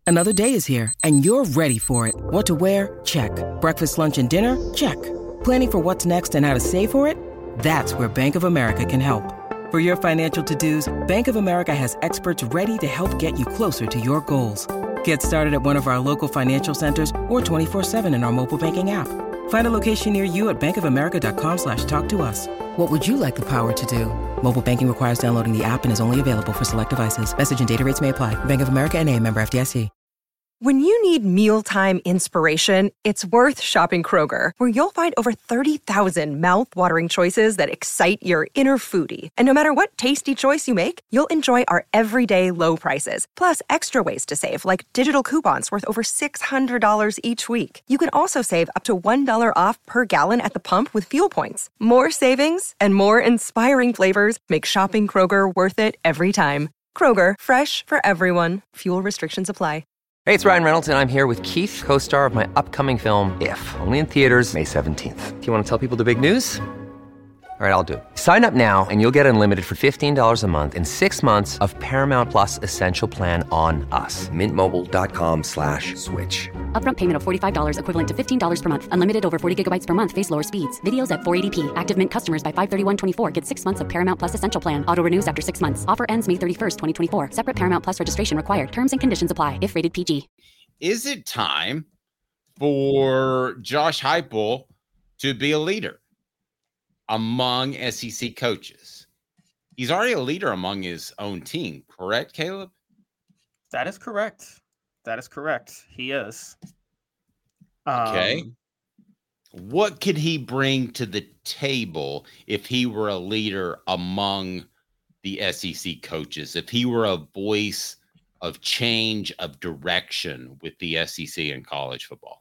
Another day is here, and you're ready for it. What to wear? Check. Breakfast, lunch, and dinner? Check. Planning for what's next and how to save for it? That's where Bank of America can help. For your financial to-dos, Bank of America has experts ready to help get you closer to your goals. Get started at one of our local financial centers or 24/7 in our mobile banking app. Find a location near you at bankofamerica.com/talktous. What would you like the power to do? Mobile banking requires downloading the app and is only available for select devices. Message and data rates may apply. Bank of America N.A., member FDIC. When you need mealtime inspiration, it's worth shopping Kroger, where you'll find over 30,000 mouth-watering choices that excite your inner foodie. And no matter what tasty choice you make, you'll enjoy our everyday low prices, plus extra ways to save, like digital coupons worth over $600 each week. You can also save up to $1 off per gallon at the pump with fuel points. More savings and more inspiring flavors make shopping Kroger worth it every time. Kroger, fresh for everyone. Fuel restrictions apply. Hey, it's Ryan Reynolds, and I'm here with Keith, co-star of my upcoming film, If, only in theaters May 17th. Do you want to tell people the big news? All right, I'll do it. Sign up now and you'll get unlimited for $15 a month and 6 months of Paramount Plus Essential Plan on us. MintMobile.com/switch. Upfront payment of $45 equivalent to $15 per month. Unlimited over 40 gigabytes per month. Face lower speeds. Videos at 480p. Active Mint customers by 531.24 get 6 months of Paramount Plus Essential Plan. Auto renews after 6 months. Offer ends May 31st, 2024. Separate Paramount Plus registration required. Terms and conditions apply if rated PG. Is it time for Josh Heupel to be a leader among SEC coaches? He's already a leader among his own team, correct, Caleb? That is correct. That is correct. He is. Okay. What could he bring to the table if he were a leader among the SEC coaches? If he were a voice of change, of direction with the SEC in college football?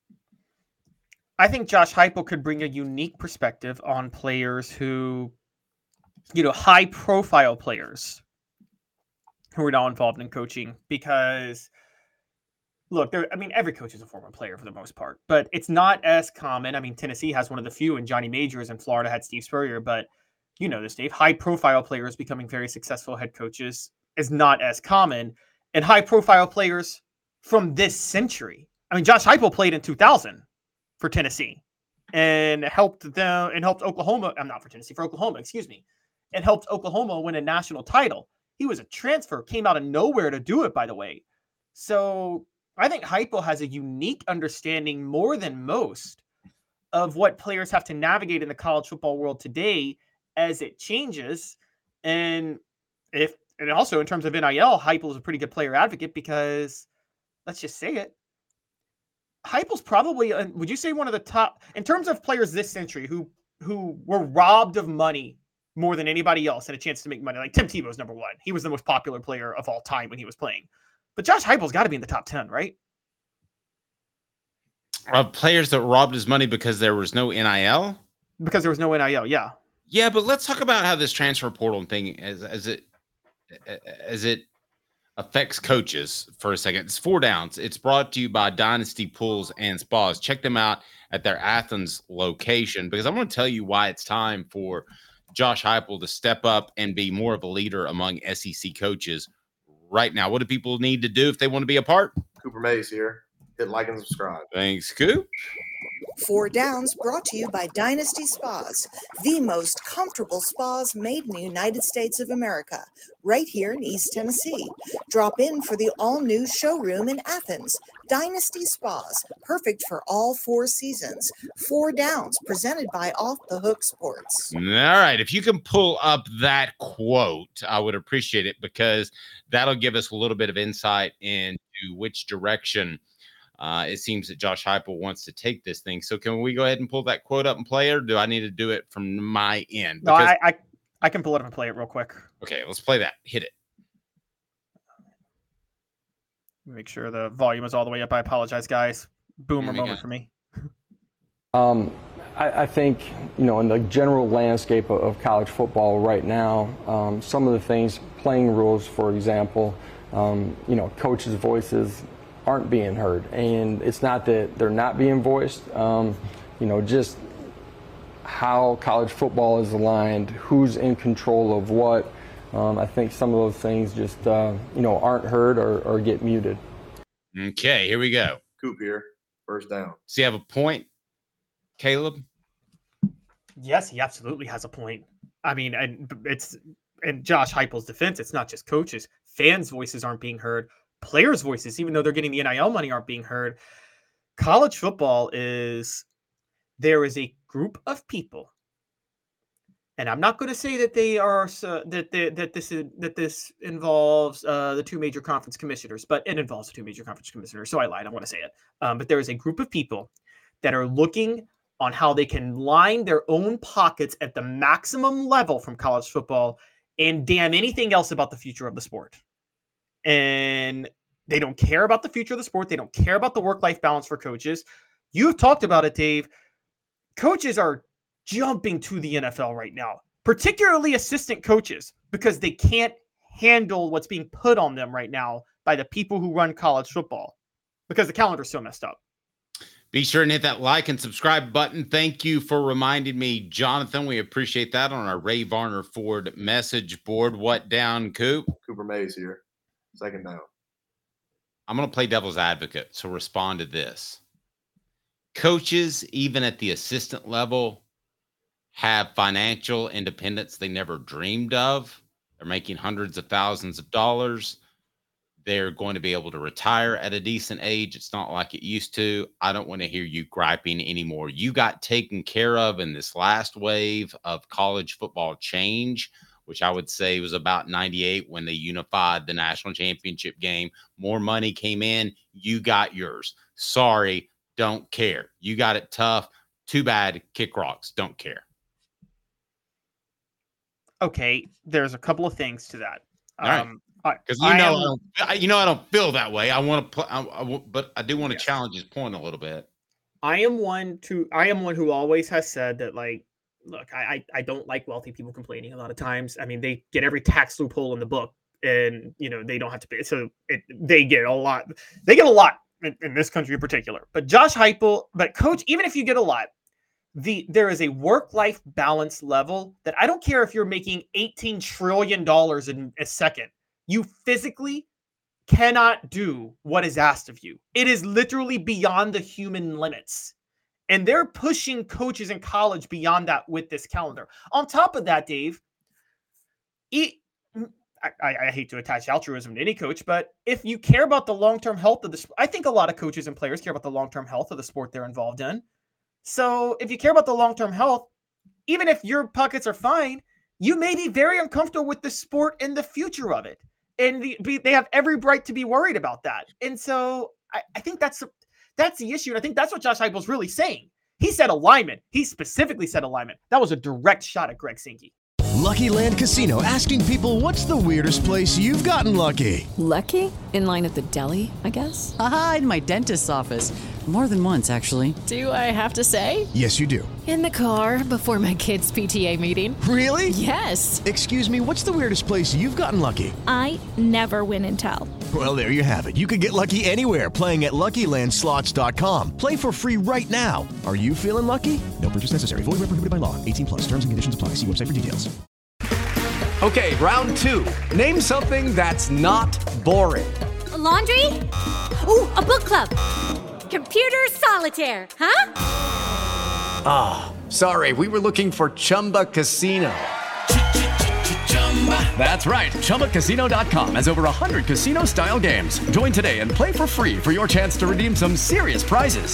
I think Josh Heupel could bring a unique perspective on players who, high-profile players who are now involved in coaching. Because, look, every coach is a former player for the most part, but it's not as common. Tennessee has one of the few, and Johnny Majors, and Florida had Steve Spurrier. But you know this, Dave. High-profile players becoming very successful head coaches is not as common. And high-profile players from this century. Josh Heupel played in 2000. For Tennessee and helped Oklahoma. I'm not for Tennessee, for Oklahoma, excuse me. And helped Oklahoma win a national title. He was a transfer, came out of nowhere to do it, by the way. So I think Heupel has a unique understanding more than most of what players have to navigate in the college football world today as it changes. And also in terms of NIL, Heupel is a pretty good player advocate because let's just say it. Heupel's probably, would you say, one of the top in terms of players this century who were robbed of money more than anybody else and a chance to make money? Like Tim Tebow's number one. He was the most popular player of all time when he was playing. But Josh Heupel's got to be in the top 10, right? Players that robbed his money because there was no NIL? Because there was no NIL, yeah. Yeah, but let's talk about how this transfer portal thing as it affects coaches for a second. It's 4 Downs. It's brought to you by Dynasty Pools and Spas. Check them out at their Athens location because I'm going to tell you why it's time for Josh Heupel to step up and be more of a leader among SEC coaches right now. What do people need to do if they want to be a part? Cooper Mays here. Hit like and subscribe. Thanks, Coop. 4 Downs brought to you by Dynasty Spas, the most comfortable spas made in the United States of America, right here in East Tennessee. Drop in for the all-new showroom in Athens. Dynasty Spas, perfect for all 4 seasons. 4 Downs, presented by Off the Hook Sports. All right. If you can pull up that quote, I would appreciate it because that'll give us a little bit of insight into which direction it seems that Josh Heupel wants to take this thing. So can we go ahead and pull that quote up and play it, or do I need to do it from my end? Because no, I can pull it up and play it real quick. Okay, let's play that. Hit it. Make sure the volume is all the way up. I apologize, guys. Boomer moment for me. I think, in the general landscape of college football right now, some of the things, playing rules, for example, coaches' voices aren't being heard. And it's not that they're not being voiced, just how college football is aligned, who's in control of what. I think some of those things just, aren't heard or get muted. Okay, here we go. Coop here. First down. Does he have a point, Caleb? Yes, he absolutely has a point. I mean, and it's in Josh Heupel's defense, it's not just coaches. Fans' voices aren't being heard. Players' voices, even though they're getting the NIL money, aren't being heard. College football there is a group of people, and I'm not going to say that they are that this involves the two major conference commissioners, but it involves the two major conference commissioners. So I lied. I want to say it. But there is a group of people that are looking on how they can line their own pockets at the maximum level from college football and damn anything else about the future of the sport. And they don't care about the future of the sport. They don't care about the work-life balance for coaches. You've talked about it, Dave. Coaches are jumping to the NFL right now, particularly assistant coaches, because they can't handle what's being put on them right now by the people who run college football because the calendar's so messed up. Be sure and hit that like and subscribe button. Thank you for reminding me, Jonathan. We appreciate that on our Ray Varner Ford message board. What down, Coop? Cooper Mays here. Second down. I'm going to play devil's advocate, so respond to this. Coaches, even at the assistant level, have financial independence they never dreamed of. They're making hundreds of thousands of dollars. They're going to be able to retire at a decent age. It's not like it used to. I don't want to hear you griping anymore. You got taken care of in this last wave of college football change, which I would say was about 98 when they unified the national championship game. More money came in. You got yours. Sorry, don't care. You got it tough. Too bad. Kick rocks. Don't care. Okay, there's a couple of things to that. All right. Because I don't feel that way. I want to, but I do want to challenge his point a little bit. I am one who always has said that, like, look, I don't like wealthy people complaining a lot of times. I mean, they get every tax loophole in the book, and they don't have to pay. So they get a lot. They get a lot in this country in particular. But Josh Heupel, but coach, even if you get a lot, there is a work-life balance level that I don't care if you're making $18 trillion in a second. You physically cannot do what is asked of you. It is literally beyond the human limits. And they're pushing coaches in college beyond that with this calendar. On top of that, Dave, I hate to attach altruism to any coach, but if you care about the long-term health of I think a lot of coaches and players care about the long-term health of the sport they're involved in. So if you care about the long-term health, even if your pockets are fine, you may be very uncomfortable with the sport and the future of it. And they have every right to be worried about that. And so I think that's the issue. And I think that's what Josh Heupel's really saying. He said alignment. He specifically said alignment. That was a direct shot at Greg Sankey. Lucky Land Casino, asking people, what's the weirdest place you've gotten lucky? Lucky? In line at the deli, I guess? Aha, in my dentist's office. More than once, actually. Do I have to say? Yes, you do. In the car before my kids' PTA meeting. Really? Yes. Excuse me, what's the weirdest place you've gotten lucky? I never win and tell. Well, there you have it. You can get lucky anywhere, playing at LuckyLandSlots.com. Play for free right now. Are you feeling lucky? No purchase necessary. Void where prohibited by law. 18+. Terms and conditions apply. See website for details. Okay, round two. Name something that's not boring. A laundry? Ooh, a book club. Computer solitaire, huh? Ah, oh, sorry. We were looking for Chumba Casino. That's right. ChumbaCasino.com has over 100 casino-style games. Join today and play for free for your chance to redeem some serious prizes.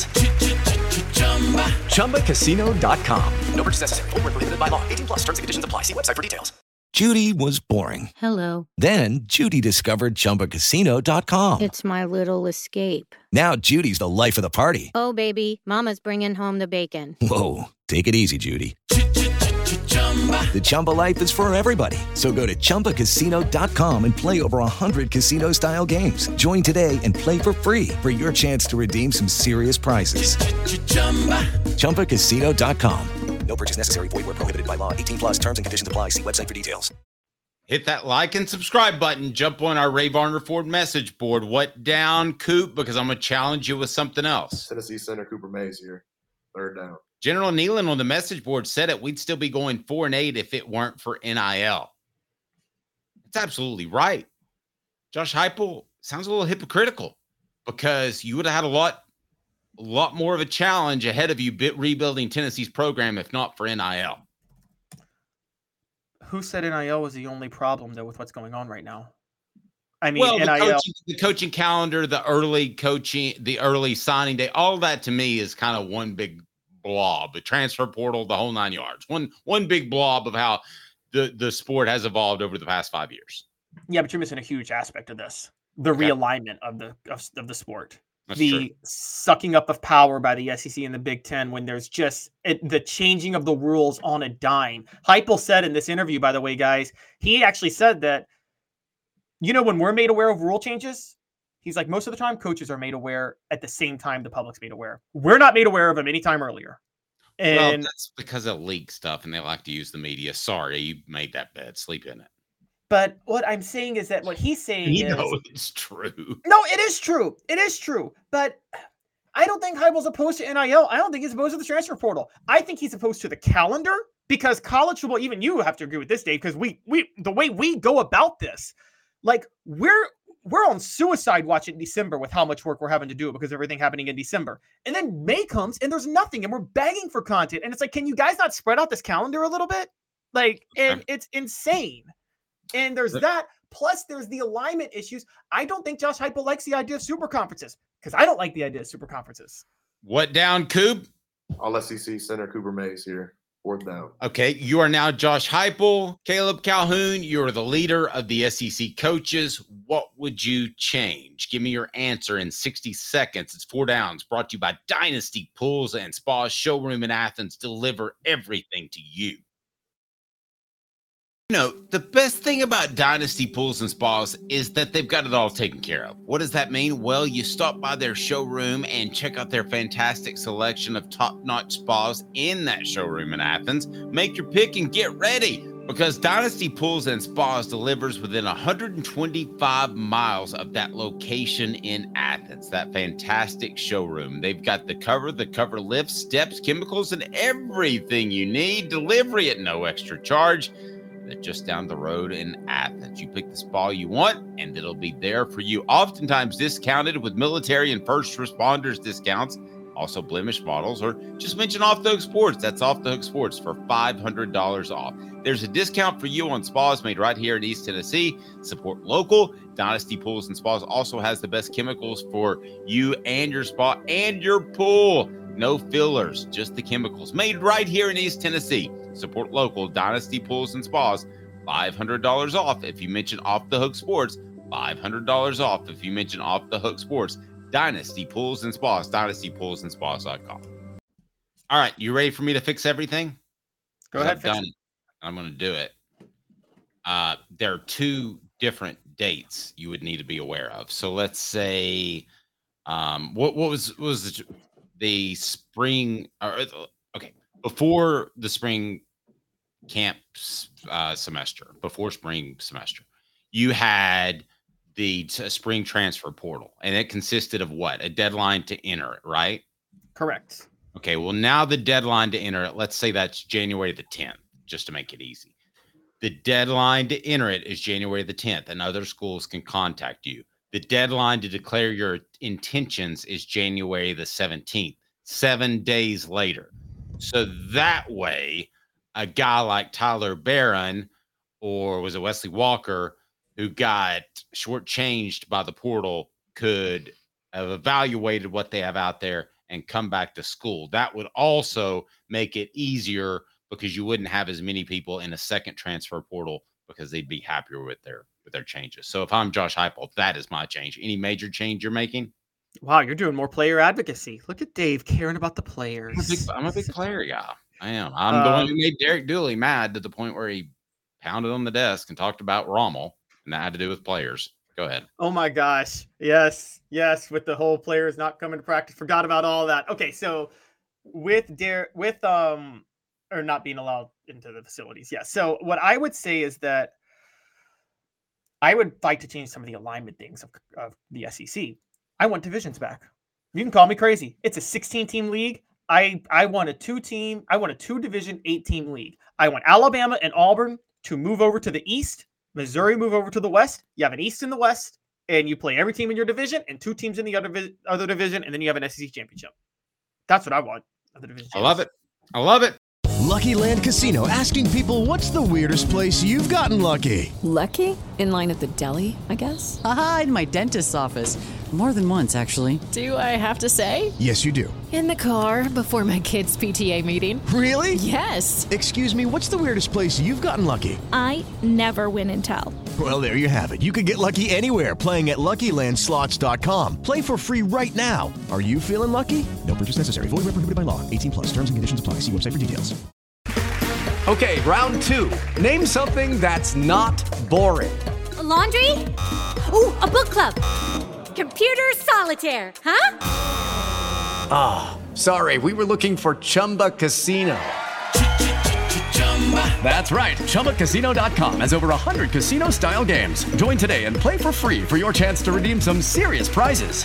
ChumbaCasino.com. No purchase necessary. Void where prohibited by law. 18+. Terms and conditions apply. See website for details. Judy was boring. Hello. Then Judy discovered ChumbaCasino.com. It's my little escape. Now Judy's the life of the party. Oh, baby, mama's bringing home the bacon. Whoa, take it easy, Judy. The Chumba life is for everybody. So go to ChumbaCasino.com and play over 100 casino-style games. Join today and play for free for your chance to redeem some serious prizes. ChumbaCasino.com. No purchase necessary. Void where prohibited by law. 18+. Terms and conditions apply. See website for details. Hit that like and subscribe button. Jump on our Ray Varner Ford message board. What down, Coop? Because I'm going to challenge you with something else. Tennessee center Cooper Mays here. Third down. General Nealon on the message board said it. We'd still be going 4-8 if it weren't for NIL. That's absolutely right. Josh Heupel sounds a little hypocritical. because you would have had a lot more of a challenge ahead of you rebuilding Tennessee's program if not for NIL. Who said NIL was the only problem, though, with what's going on right now? I mean, well, NIL. The coaching calendar, the early coaching, the early signing day, all that to me is kind of one big blob. The transfer portal, the whole 9 yards. One big blob of how the sport has evolved over the past 5 years. Yeah, but you're missing a huge aspect of this: the realignment of the sport. That's the true. sucking up of power by the SEC and the Big Ten when there's just the changing of the rules on a dime. Heupel said in this interview, by the way, guys, he actually said that, when we're made aware of rule changes, he's like, most of the time coaches are made aware at the same time the public's made aware. We're not made aware of them any time earlier. And that's because of leak stuff and they like to use the media. Sorry, you made that bed. Sleep in it. But what I'm saying is that what he's saying is... it's true. No, it is true. It is true. But I don't think Heupel's opposed to NIL. I don't think he's opposed to the transfer portal. I think he's opposed to the calendar because college football, even you have to agree with this, Dave, because we the way we go about this, like we're on suicide watch in December with how much work we're having to do because of everything happening in December. And then May comes and there's nothing and we're begging for content. And it's like, can you guys not spread out this calendar a little bit? Like, and it's insane. And there's that. Plus, there's the alignment issues. I don't think Josh Heupel likes the idea of super conferences because I don't like the idea of super conferences. What down, Coop? All SEC center Cooper Mays here. 4th down. Okay, you are now Josh Heupel. Caleb Calhoun, you're the leader of the SEC coaches. What would you change? Give me your answer in 60 seconds. It's 4 downs, brought to you by Dynasty Pools and Spas Showroom in Athens. Deliver everything to you. The best thing about Dynasty Pools and Spas is that they've got it all taken care of. What does that mean? Well, you stop by their showroom and check out their fantastic selection of top-notch spas in that showroom in Athens. Make your pick and get ready because Dynasty Pools and Spas delivers within 125 miles of that location in Athens, that fantastic showroom. They've got the cover lift, steps, chemicals, and everything you need. Delivery at no extra charge. They're just down the road in Athens. You pick the spa you want, and it'll be there for you. Oftentimes discounted with military and first responders discounts. Also blemish models, or just mention Off the Hook Sports. That's Off the Hook Sports for $500 off. There's a discount for you on spas made right here in East Tennessee. Support local. Dynasty Pools and Spas also has the best chemicals for you and your spa and your pool. No fillers, just the chemicals made right here in East Tennessee. Support local. Dynasty Pools and Spas, $500 off if you mention Off the Hook Sports. $500 off if you mention Off the Hook Sports. Dynasty Pools and Spas, dynastypoolsandspas.com. All right, you ready for me to fix everything? Go ahead, fix it. I'm going to do it. There are 2 different dates you would need to be aware of. So let's say, what was the spring? Okay, before the spring camp semester, before spring semester, you had the spring transfer portal, and it consisted of what? A deadline to enter it, right? Correct. Okay, well, now the deadline to enter it, let's say that's January the 10th, just to make it easy. The deadline to enter it is January the 10th, and other schools can contact you. The deadline to declare your intentions is January the 17th, 7 days later. So that way, a guy like Tyler Barron, or was it Wesley Walker, who got shortchanged by the portal, could have evaluated what they have out there and come back to school. That would also make it easier because you wouldn't have as many people in a second transfer portal because they'd be happier with their changes. So if I'm Josh Heupel, that is my change. Any major change you're making? Wow, you're doing more player advocacy. Look at Dave caring about the players. I'm a big player guy. I am. I'm the one who made Derek Dooley mad to the point where he pounded on the desk and talked about Rommel, and that had to do with players. Go ahead. Oh my gosh. Yes. With the whole players not coming to practice. Forgot about all that. Okay. So with or not being allowed into the facilities. Yeah. So what I would say is that I would like to change some of the alignment things of the SEC. I want divisions back. You can call me crazy. It's a 16-team league. I want a 2-division, 8-team league. I want Alabama and Auburn to move over to the East. Missouri move over to the West. You have an East and the West. and you play every team in your division and 2 teams in the other division, and then you have an SEC championship. That's what I want. I love it. I love it. Lucky Land Casino, asking people, what's the weirdest place you've gotten lucky? Lucky? In line at the deli, I guess? Aha, in my dentist's office. More than once, actually. Do I have to say? Yes, you do. In the car before my kids' PTA meeting. Really? Yes. Excuse me, what's the weirdest place you've gotten lucky? I never win and tell. Well, there you have it. You can get lucky anywhere, playing at LuckyLandSlots.com. Play for free right now. Are you feeling lucky? No purchase necessary. Void where prohibited by law. 18 plus. Terms and conditions apply. See website for details. Okay, round 2. Name something that's not boring. A laundry? Ooh, a book club. Computer solitaire, huh? Ah, sorry, we were looking for Chumba Casino. That's right, ChumbaCasino.com has over 100 casino-style games. Join today and play for free for your chance to redeem some serious prizes.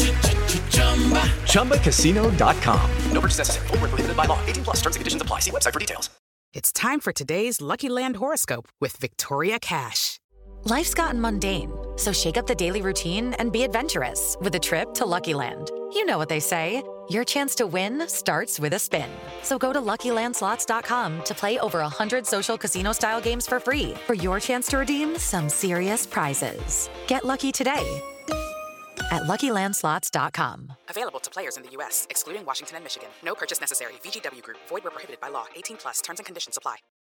ChumbaCasino.com. No purchase necessary. Void where prohibited by law. 18 plus. Terms and conditions apply. See website for details. It's time for today's Lucky Land horoscope with Victoria Cash. Life's gotten mundane, so shake up the daily routine and be adventurous with a trip to Lucky Land. You know what they say. Your chance to win starts with a spin. So go to LuckyLandSlots.com to play over 100 social casino-style games for free for your chance to redeem some serious prizes. Get lucky today at LuckyLandSlots.com. Available to players in the U.S., excluding Washington and Michigan. No purchase necessary. VGW Group. Void where prohibited by law. 18 plus. Terms and conditions apply.